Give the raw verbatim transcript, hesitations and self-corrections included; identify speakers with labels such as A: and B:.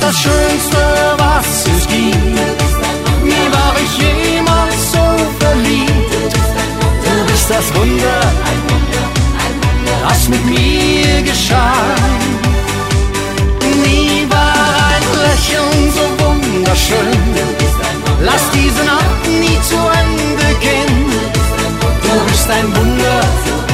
A: das Schönste, was es gibt. Nie war ich jemals so verliebt. Du bist das Wunder, was mit mir geschah. Nie war ein Lächeln so wunderschön. Lass diese Nacht nie zu Ende gehen. Du bist ein Wunder,